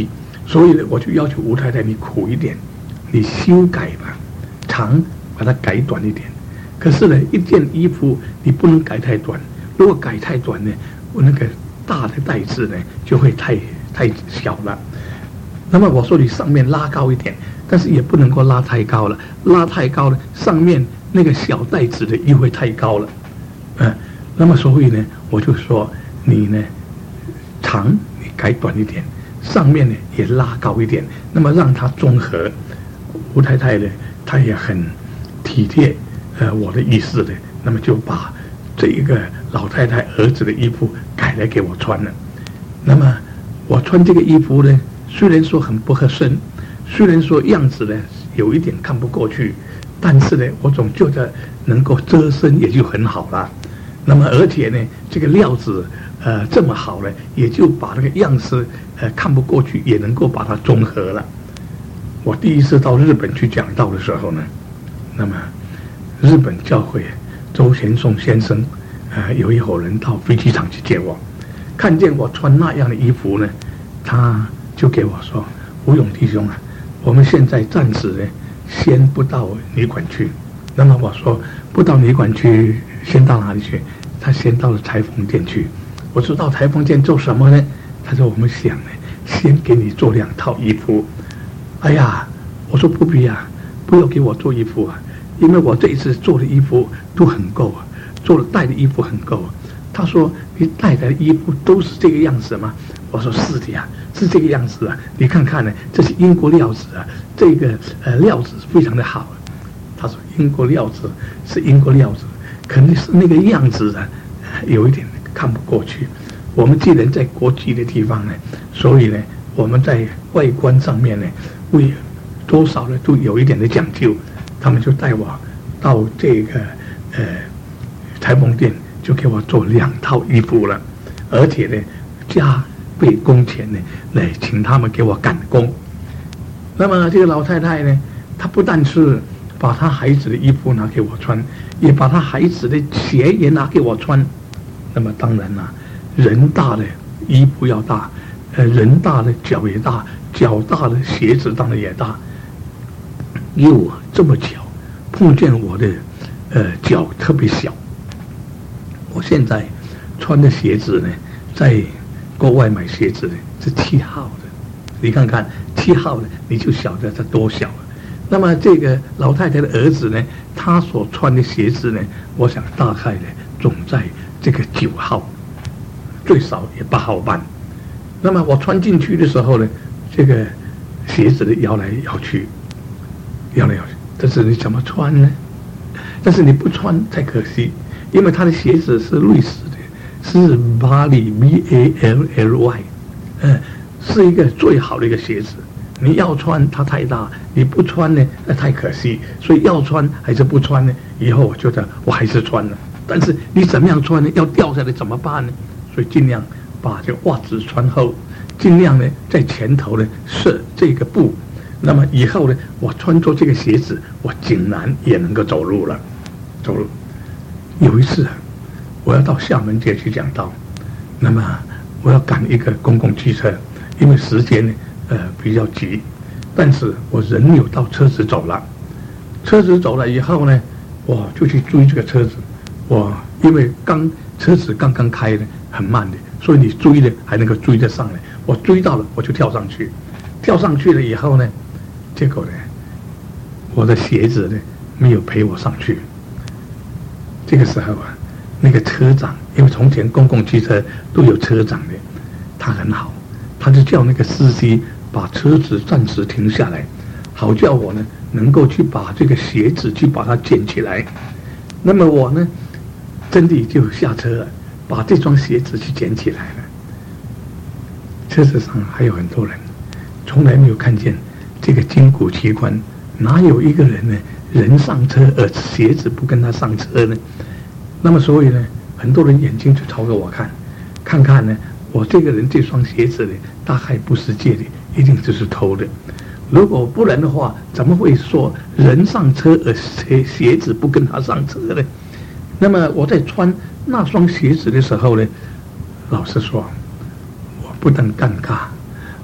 所以呢，我就要求吴太太你苦一点，你修改吧，长把它改短一点。可是呢，一件衣服你不能改太短，如果改太短呢，我那个大的带子呢就会太太小了。那么我说你上面拉高一点，但是也不能够拉太高了，拉太高了，上面那个小带子的又会太高了，嗯、呃，那么所以呢，我就说你呢，长你改短一点，上面呢也拉高一点，那么让它综合。吴太太呢，她也很体贴，呃，我的意思呢，那么就把这一个老太太儿子的衣服改来给我穿了。那么我穿这个衣服呢，虽然说很不合身，虽然说样子呢有一点看不过去，但是呢，我总觉得能够遮身也就很好了。那么而且呢，这个料子呃这么好呢，也就把那个样式呃看不过去也能够把它综合了。我第一次到日本去讲道的时候呢，那么日本教会周贤松先生呃有一伙人到飞机场去接我，看见我穿那样的衣服呢，他就给我说：“吴勇弟兄啊，我们现在暂时呢先不到旅馆去。”那么我说：“不到旅馆去，先到哪里去？”他先到了裁缝店去。我说：“到裁缝店做什么呢？”他说：“我们想呢，先给你做两套衣服。”哎呀，我说不必啊，不要给我做衣服啊，因为我这一次做的衣服都很够啊，做的带的衣服很够啊。他说：“你带的衣服都是这个样子吗？”我说：“是的呀，是这个样子啊。你看看呢，这是英国料子啊，这个呃料子非常的好、啊。”他说：“英国料子是英国料子，肯定是那个样子啊，有一点看不过去。我们既然在国际的地方呢，所以呢，我们在外观上面呢，为多少呢都有一点的讲究。他们就带我到这个呃裁缝店，就给我做两套衣服了，而且呢加倍工钱呢来请他们给我赶工。那么这个老太太呢，她不但是把她孩子的衣服拿给我穿，也把她孩子的鞋也拿给我穿。那么当然啦，人大的衣服要大，呃，人大的脚也大，脚大的鞋子当然也大。又这么巧，碰见我的呃脚特别小。我现在穿的鞋子呢，在国外买鞋子呢是七号的，你看看七号的，你就晓得它多小了。那么这个老太太的儿子呢，他所穿的鞋子呢，我想大概呢总在这个九号，最少也八号半。那么我穿进去的时候呢，这个鞋子的摇来摇去，摇来摇去，但是你怎么穿呢？但是你不穿太可惜，因为他的鞋子是瑞士的，是 Bally B A L L Y， 嗯，是一个最好的一个鞋子。你要穿它太大，你不穿呢，那太可惜。所以要穿还是不穿呢？以后我觉得我还是穿了。但是你怎么样穿呢？要掉下来怎么办呢？所以尽量把这个袜子穿厚，尽量呢在前头呢设这个布。那么以后呢，我穿着这个鞋子，我竟然也能够走路了。走路。有一次，我要到厦门街去讲道，那么我要赶一个公共汽车，因为时间呢。呃，比较急，但是我人有到车子走了，车子走了以后呢，我就去追这个车子。我因为刚车子刚刚开的，很慢的，所以你追的还能够追得上来。我追到了，我就跳上去，跳上去了以后呢，结果呢，我的鞋子呢没有陪我上去。这个时候啊，那个车长，因为从前公共汽车都有车长的，他很好。他就叫那个司机把车子暂时停下来，好叫我呢能够去把这个鞋子去把它捡起来。那么我呢，真的就下车了，把这双鞋子去捡起来了。车子上还有很多人，从来没有看见这个筋骨奇观，哪有一个人呢人上车而鞋子不跟他上车呢？那么所以呢，很多人眼睛就朝着我看，看看呢。我这个人这双鞋子呢，大概不是借的，一定就是偷的。如果不然的话，怎么会说人上车而鞋鞋子不跟他上车呢？那么我在穿那双鞋子的时候呢，老实说，我不但尴尬，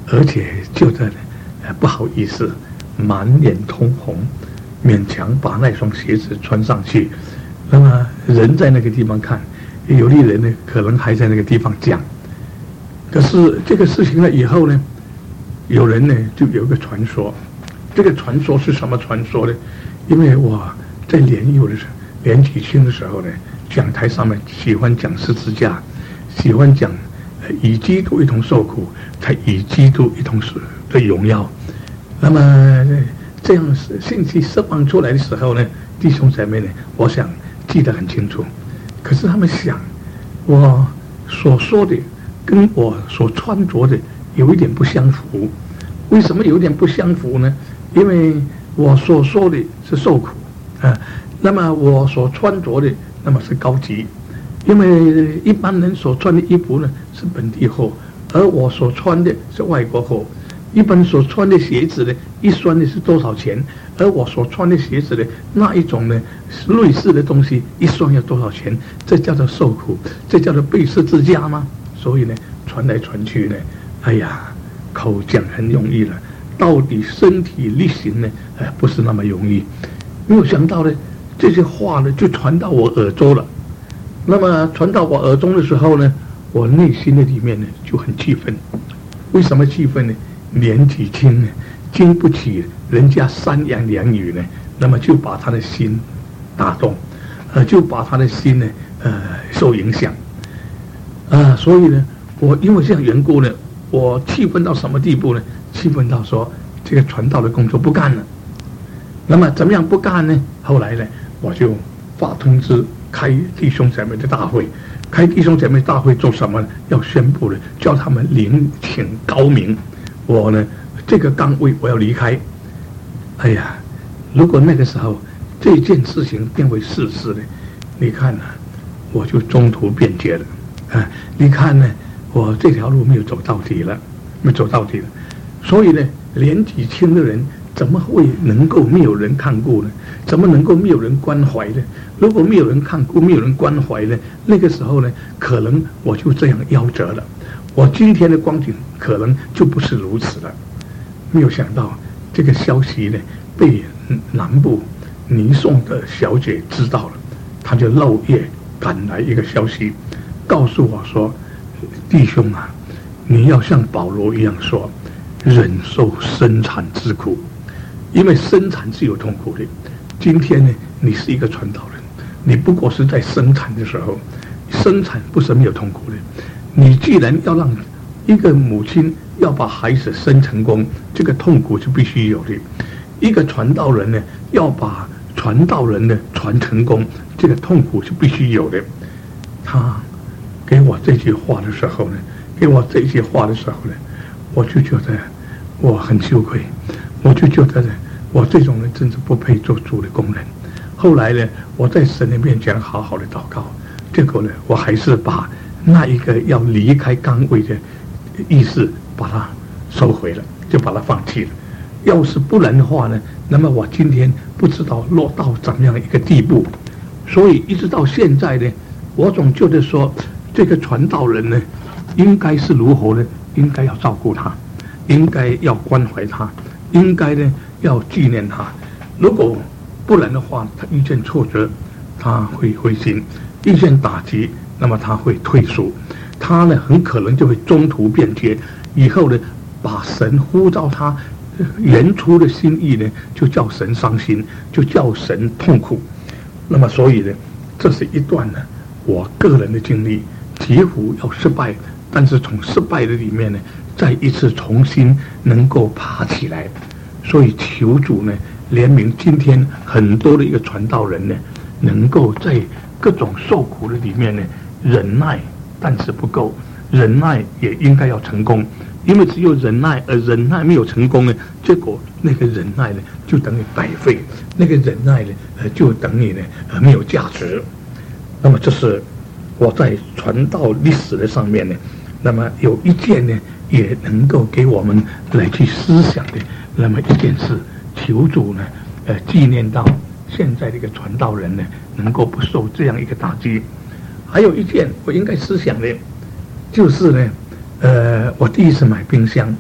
而且就在呃不好意思，满脸通红，勉强把那双鞋子穿上去。那么人在那个地方看，有的人呢可能还在那个地方讲。可是这个事情呢以后呢，有人呢就有一个传说，这个传说是什么传说呢？因为我在年幼的时候，年纪轻的时候呢，讲台上面喜欢讲十字架，喜欢讲与基督一同受苦，才与基督一同死的荣耀。那么这样信息释放出来的时候呢，弟兄姐妹呢，我想记得很清楚。可是他们想，我所说的跟我所穿着的有一点不相符。为什么有点不相符呢？因为我所说的是受苦啊，那么我所穿着的那么是高级。因为一般人所穿的衣服呢是本地货，而我所穿的是外国货。一般所穿的鞋子呢，一双的是多少钱？而我所穿的鞋子呢，那一种呢，类似的东西一双要多少钱？这叫做受苦，这叫做背十字架吗？所以呢，传来传去呢，哎呀，口讲很容易了，到底身体力行呢，哎，不是那么容易。没有想到呢，这些话呢就传到我耳中了。那么传到我耳中的时候呢，我内心的里面呢就很气愤。为什么气愤呢？年纪轻呢，经不起人家三言两语呢，那么就把他的心打动，呃，就把他的心呢，呃，受影响，啊、呃，所以呢，我因为这样缘故呢，我气愤到什么地步呢？气愤到说这个传道的工作不干了。那么怎么样不干呢？后来呢，我就发通知开弟兄姐妹的大会。开弟兄姐妹大会做什么呢？要宣布呢，叫他们另请高明。我呢，这个岗位我要离开。哎呀，如果那个时候这件事情变为事实呢，你看呢、啊，我就中途变节了啊！你看呢，我这条路没有走到底了，没有走到底了。所以呢，年纪轻的人怎么会能够没有人看顾呢？怎么能够没有人关怀呢？如果没有人看顾，没有人关怀呢，那个时候呢，可能我就这样夭折了。我今天的光景可能就不是如此了。没有想到这个消息呢，被南部尼宋的小姐知道了，她就漏夜赶来一个消息，告诉我说：“弟兄啊，你要像保罗一样说，忍受生产之苦，因为生产是有痛苦的。今天呢，你是一个传道人，你不过是在生产的时候，生产不是没有痛苦的。你既然要让一个母亲要把孩子生成功，这个痛苦是必须有的；一个传道人呢，要把传道人呢传成功，这个痛苦是必须有的。”他给我这句话的时候呢，给我这句话的时候呢，我就觉得我很羞愧，我就觉得呢，我这种人真是不配做主的工人。后来呢，我在神的面前好好的祷告，结果呢，我还是把那一个要离开岗位的意思把它收回了，就把它放弃了。要是不然的话呢，那么我今天不知道落到怎么样一个地步。所以一直到现在呢，我总觉得说，这个传道人呢，应该是如何呢？应该要照顾他，应该要关怀他，应该呢要纪念他。如果不然的话，他遇见挫折，他会灰心；遇见打击，那么他会退缩，他呢很可能就会中途变节，以后呢把神呼召他原初的心意呢，就叫神伤心，就叫神痛苦。那么所以呢，这是一段呢我个人的经历，几乎要失败，但是从失败的里面呢，再一次重新能够爬起来。所以求主呢怜悯今天很多的一个传道人呢，能够在各种受苦的里面呢忍耐，但是不够，忍耐也应该要成功，因为只有忍耐，而忍耐没有成功呢，结果那个忍耐呢就等于白费，那个忍耐呢呃就等于呢呃没有价值。那么这是我在传道历史的上面呢，那么有一件呢也能够给我们来去思想的那么一件事，求主呢呃纪念到现在这个传道人呢能够不受这样一个打击。还有一件我应该思想的，就是呢呃我第一次买冰箱，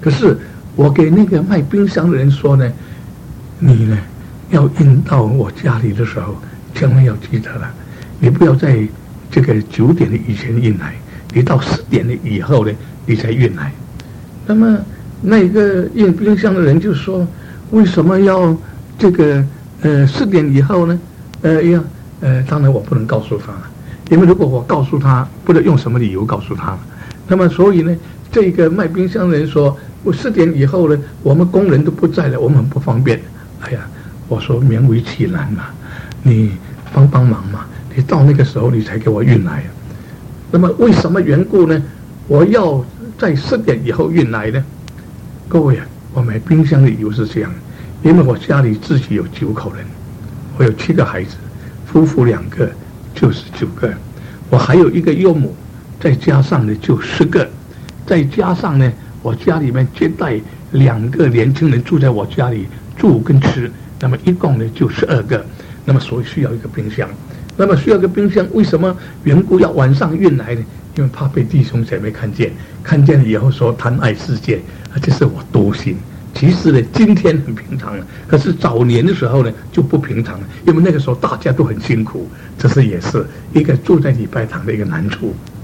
可是我给那个卖冰箱的人说呢，你呢要运到我家里的时候，千万要记得了，你不要在这个九点的以前运来，你到十点的以后呢，你才运来。那么那个运冰箱的人就说，为什么要这个呃四点以后呢？呃要呃，当然我不能告诉他了，因为如果我告诉他，不知道用什么理由告诉他了。那么所以呢，这个卖冰箱的人说，我四点以后呢，我们工人都不在了，我们很不方便。哎呀，我说勉为其难嘛，你帮帮忙嘛，你到那个时候你才给我运来啊。那么为什么缘故呢？我要在四点以后运来呢？各位啊，我买冰箱的理由是这样，因为我家里自己有九口人，我有七个孩子，夫妇两个就是九个，我还有一个幼母，再加上呢就十个，再加上呢我家里面接待两个年轻人住在我家里住跟吃，那么一共呢就十二个，那么所以需要一个冰箱。那么需要一个冰箱，为什么缘故要晚上运来呢？因为怕被弟兄姐妹看见，看见了以后说贪爱世界，啊，这是我多心。其实呢，今天很平常了，可是早年的时候呢就不平常了，因为那个时候大家都很辛苦，这是也是一个住在礼拜堂的一个难处。